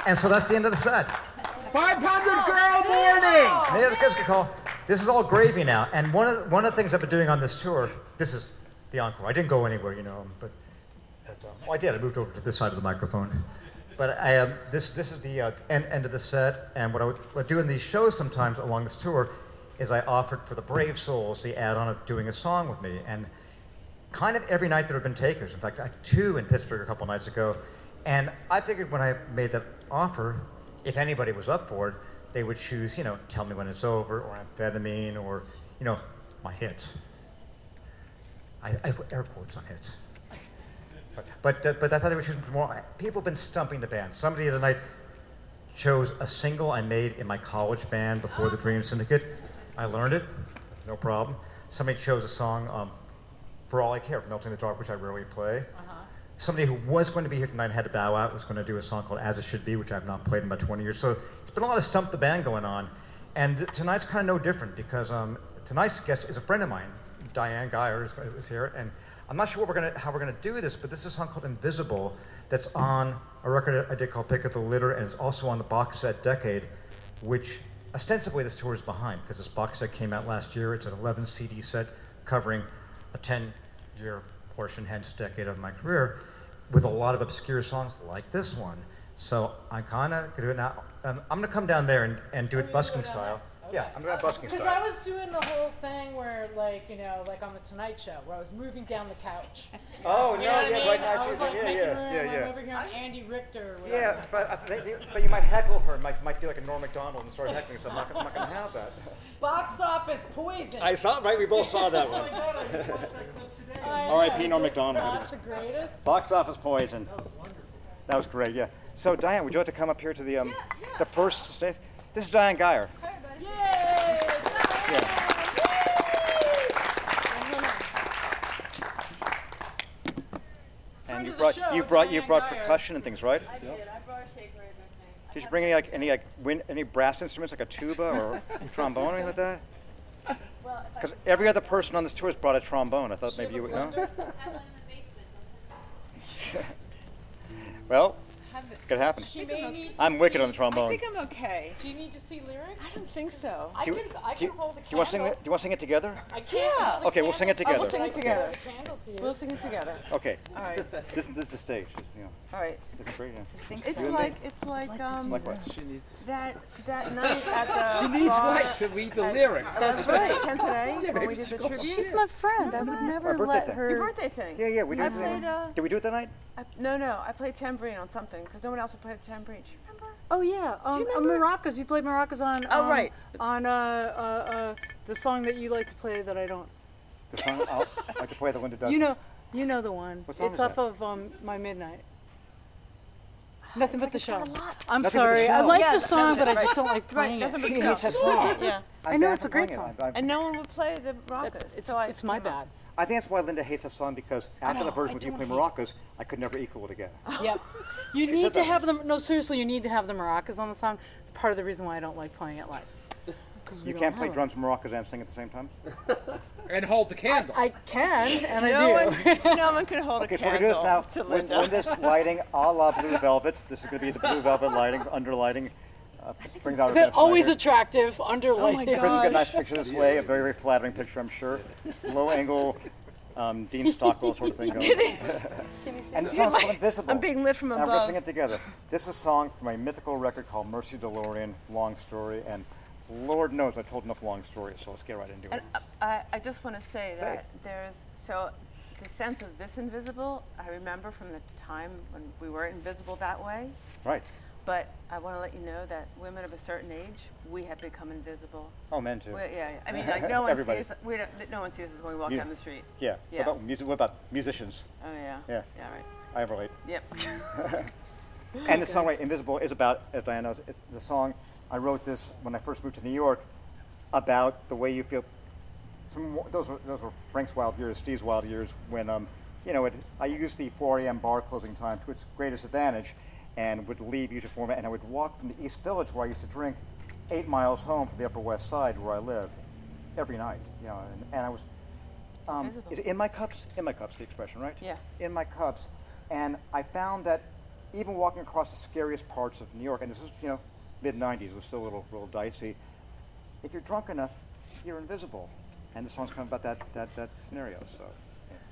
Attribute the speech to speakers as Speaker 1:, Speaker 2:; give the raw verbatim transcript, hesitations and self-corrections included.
Speaker 1: And so that's the end of the set.
Speaker 2: five hundred girl morning!
Speaker 1: Hey, it's a good call. This is all gravy now. And one of, the, one of the things I've been doing on this tour, this is the encore. I didn't go anywhere, you know, but, but uh, well, I did. I moved over to this side of the microphone. But I, um, this this is the uh, end, end of the set, and what I, would, what I do in these shows sometimes along this tour is I offered for the Brave Souls the add-on of doing a song with me. And kind of every night there have been takers. In fact, I had two in Pittsburgh a couple nights ago. And I figured when I made that offer, if anybody was up for it, they would choose, you know, Tell Me When It's Over, or Amphetamine, or, you know, my hits. I, I put air quotes on hits. But but, uh, but I thought they would choose more. People have been stumping the band. Somebody the other night chose a single I made in my college band before the Dream Syndicate. I learned it, no problem. Somebody chose a song, um, For All I Care, Melting in the Dark, which I rarely play. Uh-huh. Somebody who was going to be here tonight and had to bow out was going to do a song called As It Should Be, which I've not played in about twenty years. So there's been a lot of stump the band going on. And th- tonight's kind of no different because um, tonight's guest is a friend of mine, Diane Geyer is, is here. And I'm not sure what we're gonna, how we're going to do this, but this is a song called Invisible that's on a record I did called Pick Up the Litter, and it's also on the box set Decade, which ostensibly this tour is behind because this box set came out last year. It's an eleven C D set covering a ten-year portion, hence decade of my career, with a lot of obscure songs like this one. So I'm kind of going to do it now. Um, I'm going to come down there and, and do it busking style. Okay. Yeah, I'm going to busking style.
Speaker 3: Because I was doing the whole thing where, like, you know, like on the Tonight Show, where I was moving down the couch.
Speaker 1: Oh,
Speaker 3: you
Speaker 1: no,
Speaker 3: know
Speaker 1: yeah,
Speaker 3: I mean?
Speaker 1: right now.
Speaker 3: I was like
Speaker 1: yeah,
Speaker 3: making
Speaker 1: yeah,
Speaker 3: room.
Speaker 1: yeah, yeah.
Speaker 3: I'm over here on Andy Richter. Or whatever.
Speaker 1: Yeah, but, uh, but you might heckle her. Might might feel like a Norm Macdonald and start heckling. So I'm not, I'm not going to have that.
Speaker 3: Box office poison.
Speaker 1: I saw, right? We both saw that one. R I P Norm Macdonald.
Speaker 3: Not the greatest.
Speaker 1: Box office poison. That was wonderful. That was great, yeah. So Diane, would you like to come up here to the um,
Speaker 3: yeah, yeah.
Speaker 1: the first stage? This is Diane Geyer.
Speaker 3: Hi, everybody. Yay! Diane!
Speaker 1: Yeah. And you brought
Speaker 3: show,
Speaker 1: you brought you
Speaker 3: Diane
Speaker 1: brought
Speaker 3: Geyer.
Speaker 1: percussion and things, right?
Speaker 4: I did. I brought a shaker and everything.
Speaker 1: Did you bring any like any like wind, any brass instruments like a tuba or trombone or anything like that?
Speaker 4: Well, if
Speaker 1: Because every other person on this tour has brought a trombone. I thought maybe you would know.
Speaker 4: I have one in the basement.
Speaker 1: Well,
Speaker 4: Have it.
Speaker 1: could happen.
Speaker 3: She may need to
Speaker 1: I'm wicked
Speaker 3: see,
Speaker 1: on the trombone.
Speaker 5: I think I'm okay.
Speaker 3: Do you need to see lyrics?
Speaker 5: I don't think so.
Speaker 3: I
Speaker 1: Do
Speaker 3: can,
Speaker 1: you-
Speaker 3: I
Speaker 1: do you-
Speaker 3: can hold a
Speaker 1: Do
Speaker 3: candle.
Speaker 1: you want to sing it? Do you want to sing it together?
Speaker 3: I can't
Speaker 5: Yeah.
Speaker 3: hold a
Speaker 1: Okay, we'll sing it
Speaker 3: candle.
Speaker 1: together.
Speaker 5: Oh, we'll sing it
Speaker 3: I can
Speaker 5: together.
Speaker 3: hold a candle to you.
Speaker 5: We'll sing it together.
Speaker 1: Okay.
Speaker 5: All right.
Speaker 1: This, this is the stage. You know,
Speaker 5: All right.
Speaker 1: this is great. Yeah.
Speaker 5: I think
Speaker 1: You
Speaker 5: It's
Speaker 1: and
Speaker 5: like
Speaker 1: me?
Speaker 5: it's like um
Speaker 1: Like what?
Speaker 5: that that night at the
Speaker 2: She needs
Speaker 5: bar
Speaker 2: light to read the
Speaker 5: at-
Speaker 2: lyrics.
Speaker 5: That's right. Ten today
Speaker 2: Yeah,
Speaker 5: when
Speaker 2: maybe
Speaker 5: we did
Speaker 2: she
Speaker 5: the
Speaker 2: goes-
Speaker 5: tribute.
Speaker 6: She's my friend. I would
Speaker 1: My
Speaker 6: never
Speaker 1: birthday
Speaker 6: let
Speaker 1: thing.
Speaker 6: her.
Speaker 5: Your birthday thing.
Speaker 1: Yeah, yeah. We did.
Speaker 5: I
Speaker 1: it
Speaker 5: played, uh,
Speaker 1: Did we do it that night?
Speaker 5: I, no, no. I played tambourine on something because no one else would play the tambourine. Do you remember?
Speaker 6: Oh yeah, um,
Speaker 5: you
Speaker 6: uh,
Speaker 5: remember?
Speaker 6: maracas. You played maracas on.
Speaker 5: Oh,
Speaker 6: um,
Speaker 5: right.
Speaker 6: On uh, uh, uh, the song that you like to play that I don't.
Speaker 1: The song I'll, I could play the Linda does.
Speaker 6: You know, you know the one.
Speaker 1: What song
Speaker 6: it's
Speaker 1: is
Speaker 6: off
Speaker 1: that?
Speaker 6: of um, My Midnight. Nothing but the show. I'm
Speaker 1: Nothing But the
Speaker 6: sorry. I
Speaker 1: Show.
Speaker 6: like
Speaker 5: Yeah,
Speaker 6: the
Speaker 5: that-
Speaker 6: song,
Speaker 5: that's
Speaker 6: but I
Speaker 5: right.
Speaker 6: just don't like
Speaker 5: Right,
Speaker 6: playing
Speaker 5: nothing
Speaker 6: it.
Speaker 5: but
Speaker 1: She
Speaker 5: the
Speaker 1: hates
Speaker 5: show.
Speaker 1: that song.
Speaker 5: Yeah.
Speaker 1: I
Speaker 6: I know,
Speaker 1: I
Speaker 6: it's a
Speaker 1: haven't
Speaker 6: great
Speaker 1: playing it.
Speaker 6: song.
Speaker 1: I, I,
Speaker 5: And no one would play the maracas.
Speaker 6: That's, it's
Speaker 5: so I
Speaker 6: it's my
Speaker 5: came up.
Speaker 6: bad.
Speaker 1: I think that's why Linda hates that song because after the
Speaker 6: know,
Speaker 1: version
Speaker 6: I
Speaker 1: with you
Speaker 6: don't
Speaker 1: play
Speaker 6: hate
Speaker 1: maracas, I could never equal it again.
Speaker 6: Yep. You
Speaker 1: said
Speaker 6: need to
Speaker 1: that.
Speaker 6: have them. No, seriously, you need to have the maracas on the song. It's part of the reason why I don't like playing it live. 'Cause we
Speaker 1: You
Speaker 6: don't
Speaker 1: can't
Speaker 6: have
Speaker 1: play
Speaker 6: them.
Speaker 1: drums, maracas, and sing at the same time?
Speaker 2: And hold the candle.
Speaker 6: I can, and
Speaker 5: No
Speaker 6: I
Speaker 5: one,
Speaker 6: do.
Speaker 5: no one can hold
Speaker 1: Okay,
Speaker 5: a
Speaker 1: so we're
Speaker 5: candle
Speaker 1: going to do this now
Speaker 5: to
Speaker 1: with
Speaker 5: Linda.
Speaker 1: Linda's lighting a la Blue Velvet. This is going to be the Blue Velvet lighting, under lighting. Uh, brings out our
Speaker 6: They're
Speaker 1: best
Speaker 6: always
Speaker 1: singer.
Speaker 6: attractive, under
Speaker 5: Oh my
Speaker 6: lighting.
Speaker 5: God.
Speaker 1: Chris has got a nice picture this way, a very, very flattering picture, I'm sure. Low angle, um, Dean Stockwell sort of thing going. And the song's called Invisible.
Speaker 5: I'm being lit from
Speaker 1: Now we're going to
Speaker 5: above.
Speaker 1: sing it together. This is a song from a mythical record called Mercy DeLorean, long story, and Lord knows I told enough long stories, so let's get right into it.
Speaker 5: And uh, I, I just want to say that there's, so the sense of this invisible, I remember from the time when we were invisible that way,
Speaker 1: Right.
Speaker 5: but I want to let you know that women of a certain age, we have become invisible.
Speaker 1: Oh, men too.
Speaker 5: We, yeah, yeah, I mean, like no one
Speaker 1: Everybody.
Speaker 5: sees, we don't, no one sees us when we walk
Speaker 1: You-
Speaker 5: down the street.
Speaker 1: Yeah.
Speaker 5: Yeah.
Speaker 1: What about, music, what about musicians?
Speaker 5: Oh yeah.
Speaker 1: Yeah.
Speaker 5: Yeah, right.
Speaker 1: I relate.
Speaker 5: Yep.
Speaker 1: And the song, right, Invisible, is about, as Diane knows, it's the song, I wrote this when I first moved to New York, about the way you feel. Some, those, were, those were Frank's wild years, Steve's wild years, when, um, you know, it, I used the four a.m. bar closing time to its greatest advantage, and would leave usually for and I would walk from the East Village, where I used to drink, eight miles home from the Upper West Side, where I live, every night, you know, and, and I was, um,
Speaker 5: Invisible.
Speaker 1: is it in my cups? In my cups, the expression, right?
Speaker 5: Yeah.
Speaker 1: In my cups, and I found that
Speaker 7: even walking across the scariest parts of New York, and this is, you know, mid nineties, it was still a little, little dicey. If you're drunk enough, you're invisible. And the song's kind of about that, that, that scenario, so.